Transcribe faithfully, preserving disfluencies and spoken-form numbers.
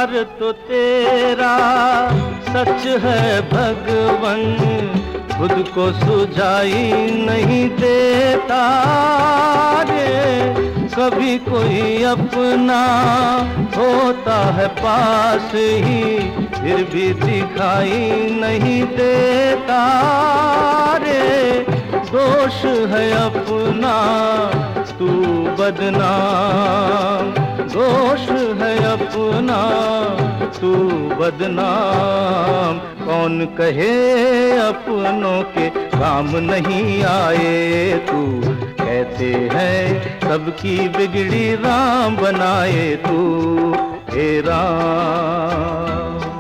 प्यार तो तेरा सच है भगवन, खुद को सुझाई नहीं देता रे। कभी कोई अपना होता है पास ही, फिर भी दिखाई नहीं देता रे। दोष है अपना तू बदनाम, दोष है अपना तू बदनाम। कौन कहे अपनों के काम नहीं आए, तू कहते हैं सबकी बिगड़ी राम बनाए तू हे राम।